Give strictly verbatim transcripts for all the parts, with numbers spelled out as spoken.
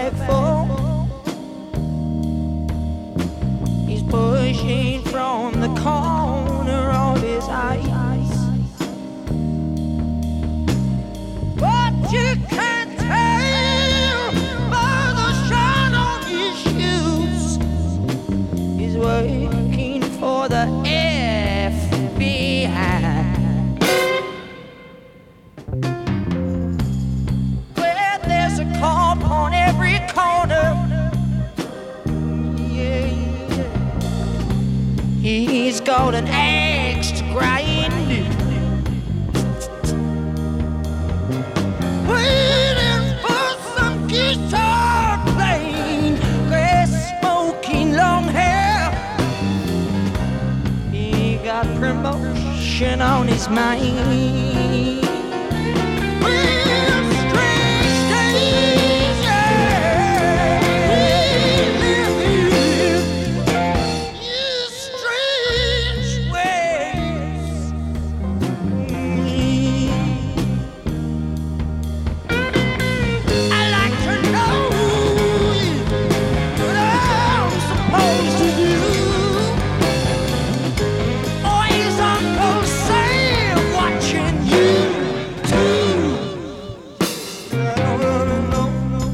backful. He's pushing from the corner of his eyes. But you can't tell by the shine on his shoes. He's working for the F B I. Where there's a cop on every corner. Yeah, yeah. He's got an axe to grind. Waiting for some guitar playing, grass smoking, long hair. He got promotion on his mind. Well, strange days, yeah. Yeah, strange ways. I like to know what I'm supposed to do. Or is Uncle Sam watching you too? I wanna know.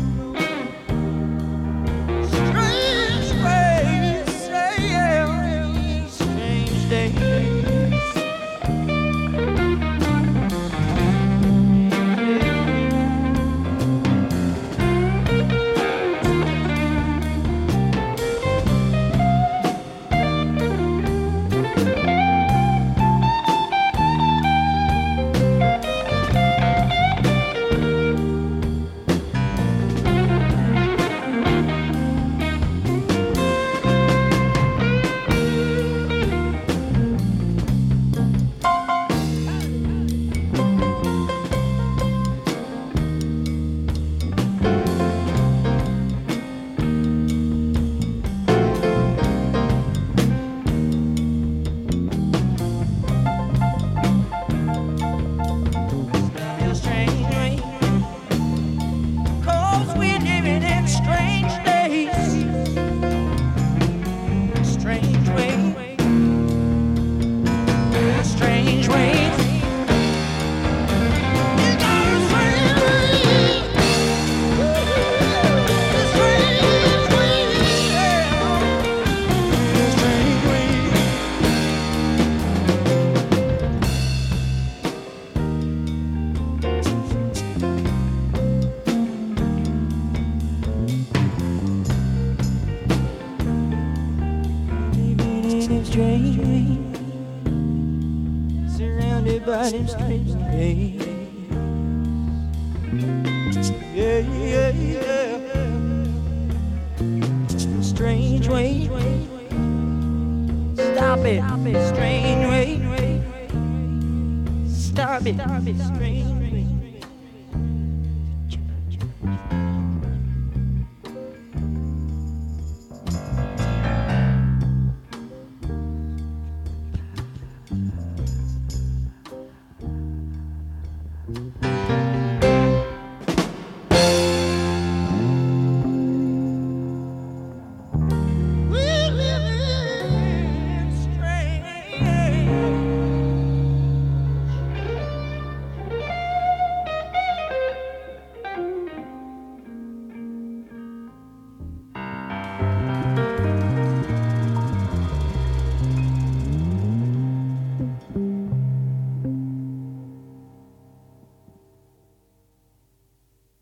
Strange ways, yeah, strange days. Strange ways. 'Cause we're living in strange days. Strange ways. Strange ways. You got a strange ways. Strange ways, yeah. Strange ways. Strange ways, surrounded by them strange days. Yeah, yeah, yeah. Strange ways. Stop it. Strange ways. Stop it. Strange